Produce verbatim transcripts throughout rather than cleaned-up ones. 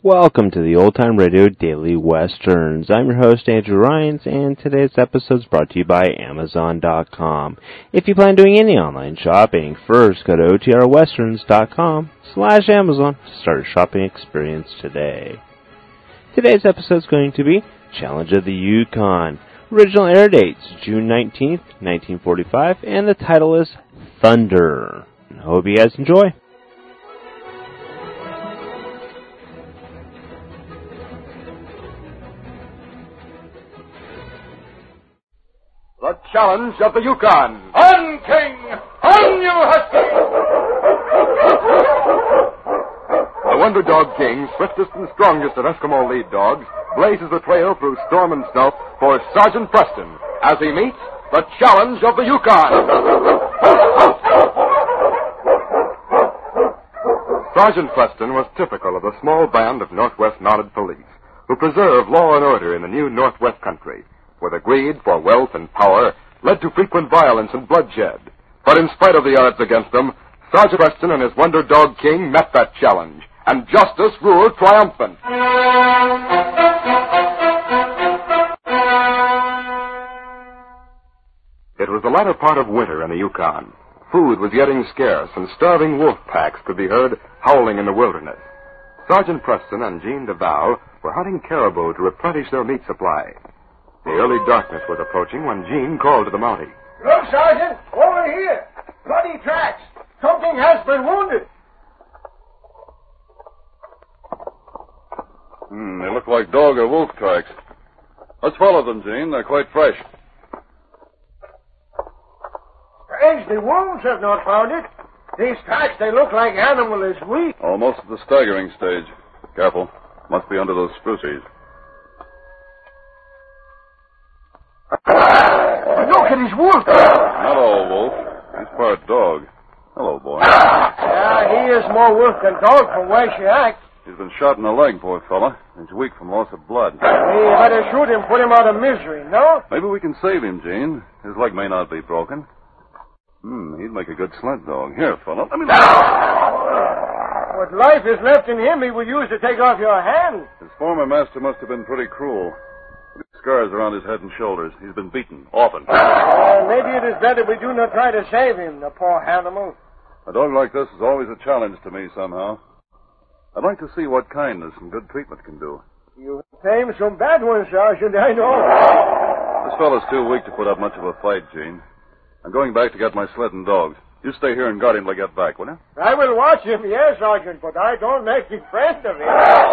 Welcome to the Old Time Radio Daily Westerns. I'm your host, Andrew Rhynes, and today's episode is brought to you by Amazon dot com. If you plan doing any online shopping, first go to O T R westerns dot com slash Amazon to start a shopping experience today. Today's episode is going to be Challenge of the Yukon. Original air dates, June nineteenth, nineteen forty-five, and the title is Thunder. I hope you guys enjoy. The Challenge of the Yukon. On, King! On, you husky! The Wonder Dog King, swiftest and strongest of Eskimo lead dogs, blazes the trail through storm and snow for Sergeant Preston as he meets the Challenge of the Yukon. Sergeant Preston was typical of the small band of Northwest Mounted Police who preserve law and order in the new Northwest country, where the greed for wealth and power led to frequent violence and bloodshed. But in spite of the odds against them, Sergeant Preston and his Wonder Dog King met that challenge, and justice ruled triumphant. It was the latter part of winter in the Yukon. Food was getting scarce, and starving wolf packs could be heard howling in the wilderness. Sergeant Preston and Jean DeVal were hunting caribou to replenish their meat supply. The early darkness was approaching when Jean called to the Mountie. Look, Sergeant, over here. Bloody tracks. Something has been wounded. Hmm, they look like dog or wolf tracks. Let's follow them, Jean. They're quite fresh. Strange, the wolves have not found it. These tracks, they look like animal is weak. Almost at the staggering stage. Careful. Must be under those spruce trees. Look at his wolf. Not all wolf. He's part dog. Hello, boy. Yeah, he is more wolf than dog from where she acts. He's been shot in the leg, poor fella. He's weak from loss of blood. We better shoot him, put him out of misery, no? Maybe we can save him, Jean. His leg may not be broken. Hmm, he'd make a good sled dog. Here, fella, let me... What life is left in him he will use to take off your hand. His former master must have been pretty cruel. Scars around his head and shoulders. He's been beaten, often. Uh, maybe it is better we do not try to save him, the poor animal. A dog like this is always a challenge to me somehow. I'd like to see what kindness and good treatment can do. You tamed some bad ones, Sergeant, I know. This fellow's too weak to put up much of a fight, Gene. I'm going back to get my sled and dogs. You stay here and guard him till I get back, will you? I will watch him, yes, Sergeant, but I don't make a friend of him.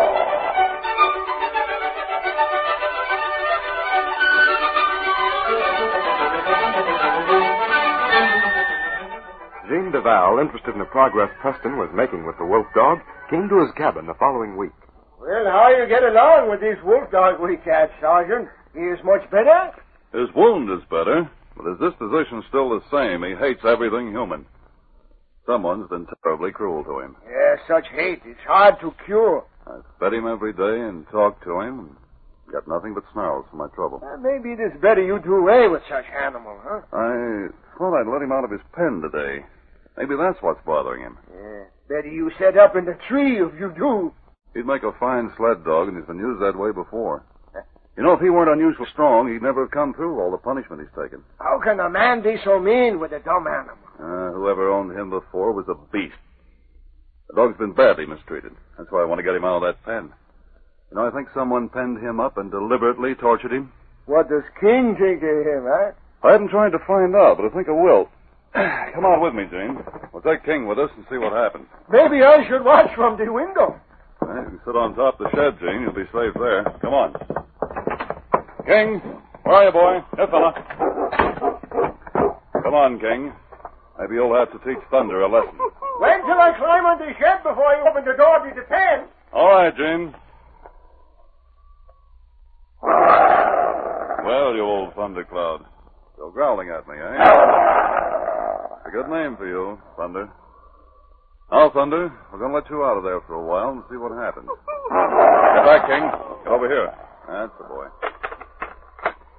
Jean DeVal, interested in the progress Preston was making with the wolf dog, came to his cabin the following week. Well, how you get along with this wolf dog we catch, Sergeant? He is much better? His wound is better, but his disposition's still the same. He hates everything human. Someone's been terribly cruel to him. Yes, such hate is hard to cure. I've fed him every day and talked to him, and got nothing but snarls for my trouble. Uh, maybe it is better you do away with such animal, huh? I thought I'd let him out of his pen today. Maybe that's what's bothering him. Yeah, better you set up in the tree if you do. He'd make a fine sled dog, and he's been used that way before. You know, if he weren't unusually strong, he'd never have come through all the punishment he's taken. How can a man be so mean with a dumb animal? Uh, whoever owned him before was a beast. The dog's been badly mistreated. That's why I want to get him out of that pen. You know, I think someone penned him up and deliberately tortured him. What does King think of him, huh? I haven't tried to find out, but I think I will. Come on with me, Gene. We'll take King with us and see what happens. Maybe I should watch from the window. Well, you can sit on top of the shed, Gene. You'll be safe there. Come on. King, where are you, boy? Here, fella. Come on, King. Maybe you'll have to teach Thunder a lesson. Wait till I climb on the shed before you open the door to the pen. All right, Gene. Well, you old thundercloud. Still growling at me, eh? A good name for you, Thunder. Now, Thunder, we're going to let you out of there for a while and see what happens. Get back, King. Get over here. That's the boy.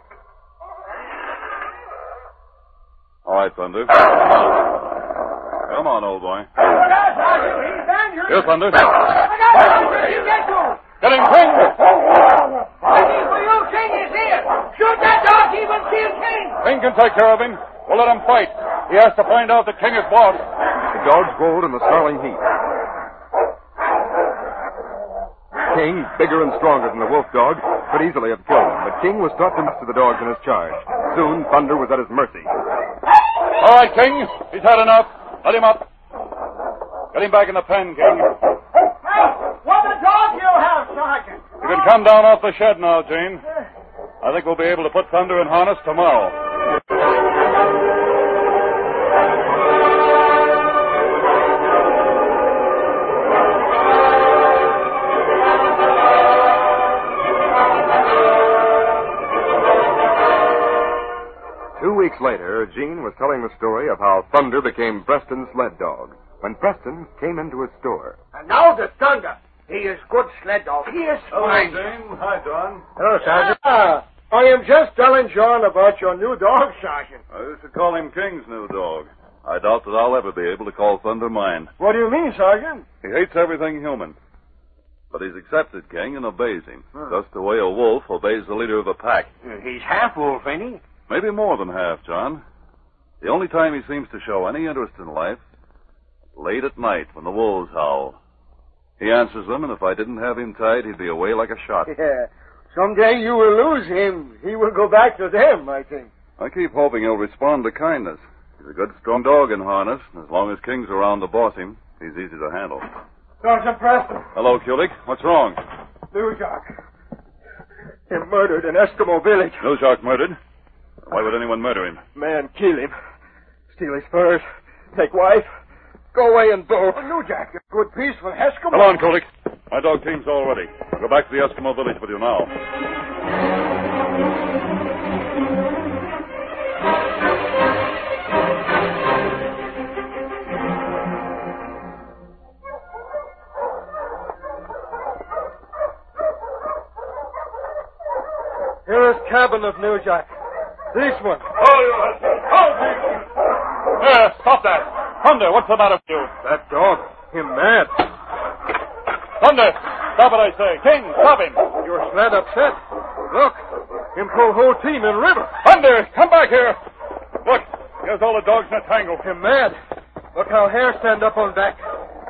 All right, Thunder. Well, Come on, old boy. Look out, Sergeant. He's dangerous. Here, Thunder. Look out, Sergeant. You get to him. Get him, King! Waiting for you, King is here. Shoot that dog, he will kill King. King can take care of him. We'll let him fight. He has to find out that King is boss. The dogs rolled in the snarling heat. King, bigger and stronger than the wolf dog, could easily have killed him, but King was taught to master the dogs in his charge. Soon, Thunder was at his mercy. All right, King. He's had enough. Let him up. Get him back in the pen, King. Hey, what a dog you have, Sergeant. You can come down off the shed now, Gene. I think we'll be able to put Thunder in harness tomorrow. Two weeks later, Gene was telling the story of how Thunder became Preston's sled dog when Preston came into his store. And now the Thunder. He is good sled dog. He is fine. Gene. Hi, John. Hello, Sergeant. Ah, I am just telling John about your new dog, Sergeant. I should call him King's new dog. I doubt that I'll ever be able to call Thunder mine. What do you mean, Sergeant? He hates everything human. But he's accepted King and obeys him, just the way a wolf obeys the leader of a pack. He's half wolf, ain't he? Maybe more than half, John. The only time he seems to show any interest in life is late at night when the wolves howl. He answers them, and if I didn't have him tied, he'd be away like a shot. Yeah. Someday you will lose him. He will go back to them, I think. I keep hoping he'll respond to kindness. He's a good, strong dog in harness, and as long as King's around to boss him, he's easy to handle. Sergeant Preston. Hello, Kulik. What's wrong? Newjak. He murdered an Eskimo village. Newjak murdered? Why would anyone murder him? Man kill him. Steal his furs. Take wife. Go away and bolt. Oh, Newjak, a good peaceful Eskimo. Come on, Kulik. My dog team's all ready. I'll go back to the Eskimo village with you now. Here is cabin of Newjak. This one. Oh, you husband. Oh, people. There, stop that. Thunder, what's the matter with you? That dog. Him mad. Thunder, stop it, I say. King, stop him. Your sled upset. Look. Him pull whole team in river. Thunder, come back here. Look, here's all the dogs in a tangle. Him mad. Look how hair stand up on back.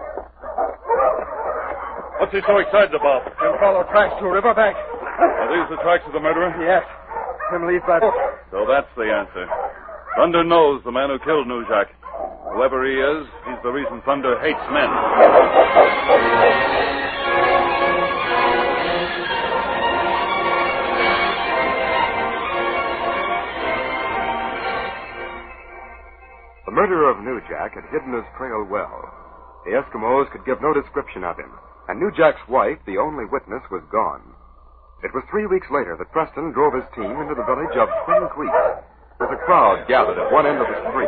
What's he so excited about? Him follow tracks to river bank. Are these the tracks of the murderer? Yes. Him leave by boat. So that's the answer. Thunder knows the man who killed Newjak. Whoever he is, he's the reason Thunder hates men. The murderer of Newjak had hidden his trail well. The Eskimos could give no description of him, and Newjak's wife, the only witness, was gone. It was three weeks later that Preston drove his team into the village of Twin Creek. There's a crowd gathered at one end of the street.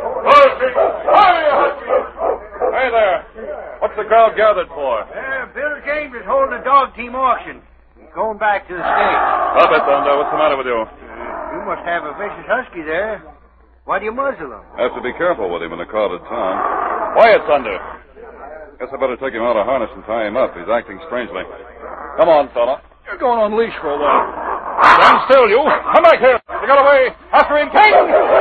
Hey there. What's the crowd gathered for? Uh, Bill James is holding a dog team auction. He's going back to the States. Stop it, Thunder. What's the matter with you? Uh, you must have a vicious husky there. Why do you muzzle him? Have to be careful with him in a crowded town. Quiet, Thunder. Guess I better take him out of harness and tie him up. He's acting strangely. Come on, fella. You're going on leash for a while. Stand still, you. Come back here. You got away. After him, King!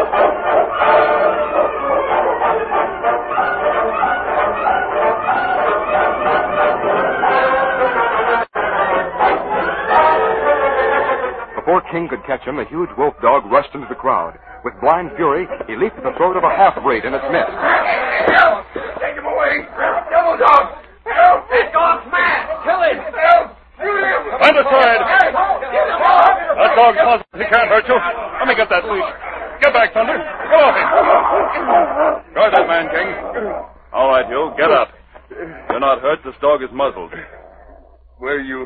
Before King could catch him, the huge wolf dog rushed into the crowd. With blind fury, he leaped at the throat of a half-breed in its midst. Help! Take him away! Devil dog! Help! That dog's mad! Kill him! Help! Shoot him! Stand aside! Get him off! That dog's muzzled. He can't hurt you. Let me get that leash. Get back, Thunder. Go off him. Guard that man, King. All right, you. Get up. You're not hurt. This dog is muzzled. Where you...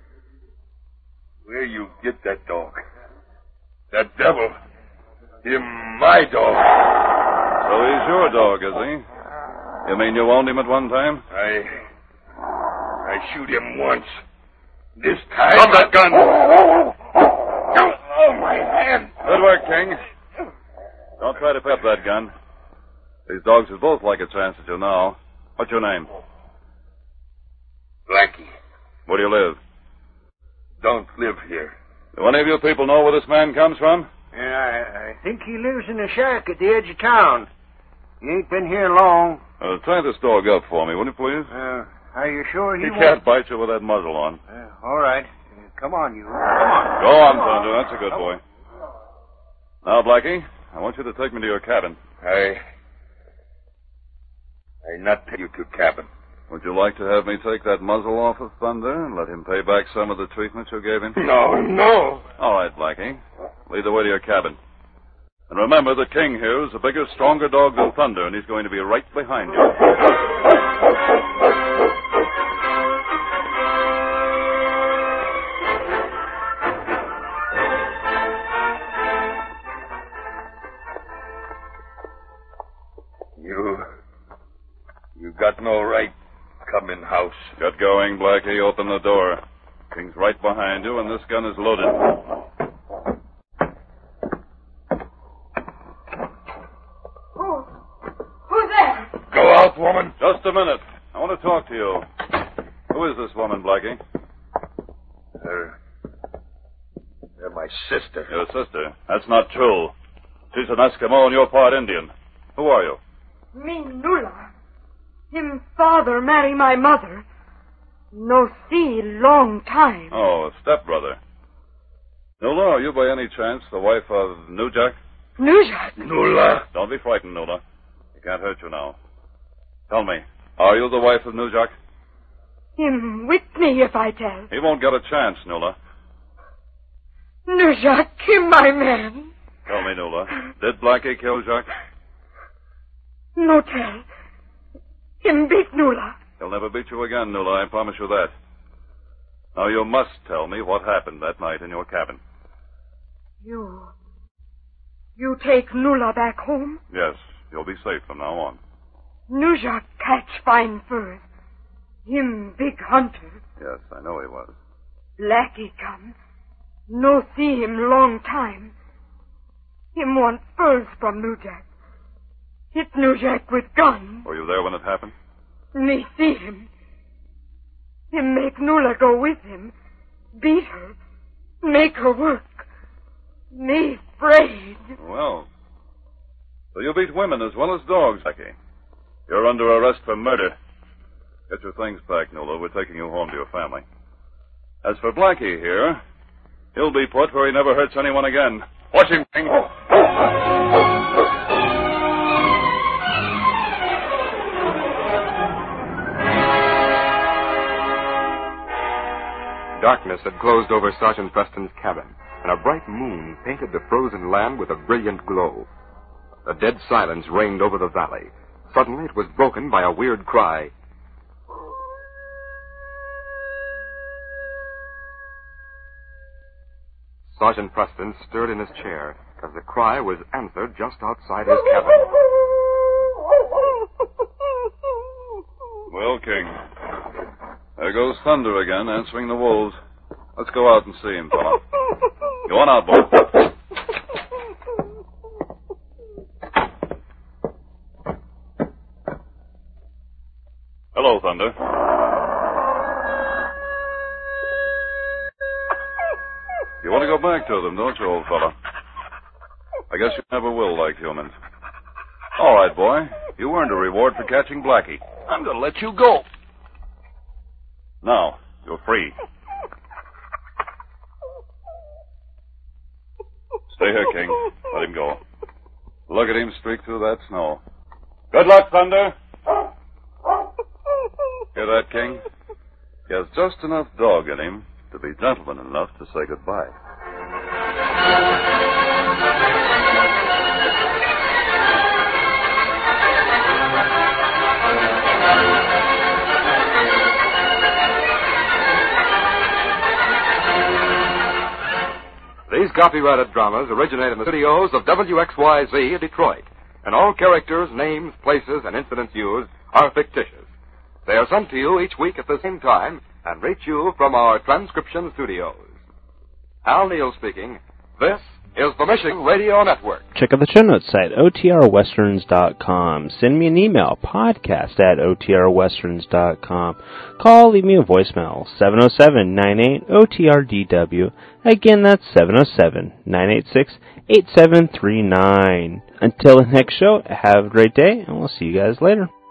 Where you get that dog? That devil. Him my dog. So he's your dog, is he? You mean you owned him at one time? I... I shoot him once. This time... Drop that gun. Oh, my hand. Good work, King. Don't try to pick up that gun. These These dogs would both like a chance at you now. What's your name? Blackie. Where do you live? Don't live here. Do any of you people know where this man comes from? Yeah, I, I think he lives in a shack at the edge of town. He ain't been here long. Uh, tie this dog up for me, will you, please? Uh, are you sure he, He won't? can't bite you with that muzzle on. Uh, all right. Uh, come on, you. Come on. Go on, Thunder. That's a good boy. Now, Blackie, I want you to take me to your cabin. I... I not take you to cabin. Would you like to have me take that muzzle off of Thunder and let him pay back some of the treatment you gave him? No, no. All right, Blackie. Lead the way to your cabin. And remember, the king here is a bigger, stronger dog than Thunder, and he's going to be right behind you. You... You got no right come in house. Get going, Blackie. Open the door. King's right behind you, and this gun is loaded. Who? Who's there? Go out, woman. Just a minute. I want to talk to you. Who is this woman, Blackie? They're... They're my sister. Your sister. That's not true. She's an Eskimo and you're part Indian. Who are you? Me Nula. Him father marry my mother. No see long time. Oh, a stepbrother. Nula, are you by any chance the wife of Nujak? Nujak? Nula. Don't be frightened, Nula. He can't hurt you now. Tell me, are you the wife of Nujak? Him with me if I tell. He won't get a chance, Nula. Nujak, him my man. Tell me, Nula, did Blackie kill Jack? No tell. Him beat Nula. He'll never beat you again, Nula, I promise you that. Now, you must tell me what happened that night in your cabin. You... You take Nula back home? Yes, you'll be safe from now on. Nujak catch fine furs. Him big hunter. Yes, I know he was. Blackie come. No see him long time. Him want furs from Nujak. Hit Nujak with gun. Were you there when it happened? Me see him. Him make Nula go with him. Beat her. Make her work. Me afraid. Well, so you beat women as well as dogs, Blackie. You're under arrest for murder. Get your things packed, Nula. We're taking you home to your family. As for Blackie here, he'll be put where he never hurts anyone again. Watch him, King. Darkness had closed over Sergeant Preston's cabin, and a bright moon painted the frozen land with a brilliant glow. A dead silence reigned over the valley. Suddenly it was broken by a weird cry. Sergeant Preston stirred in his chair as the cry was answered just outside his cabin. Well, King, there goes Thunder again, answering the wolves. Let's go out and see him, fella. Go on out, boy. Hello, Thunder. You want to go back to them, don't you, old fella? I guess you never will like humans. All right, boy. You earned a reward for catching Blackie. I'm going to let you go. Now, you're free. Stay here, King. Let him go. Look at him streak through that snow. Good luck, Thunder. Hear that, King? He has just enough dog in him to be gentleman enough to say goodbye. These copyrighted dramas originate in the studios of W X Y Z Detroit, and all characters, names, places, and incidents used are fictitious. They are sent to you each week at the same time and reach you from our transcription studios. Al Neal speaking. This is the Michigan Radio Network. Check out the show notes site, O T R westerns dot com. Send me an email, podcast at O T R westerns dot com. Call, leave me a voicemail, seven oh seven, nine eight, O T R D W. Again, that's seven oh seven, nine eight six, eight seven three nine. Until the next show, have a great day, and we'll see you guys later.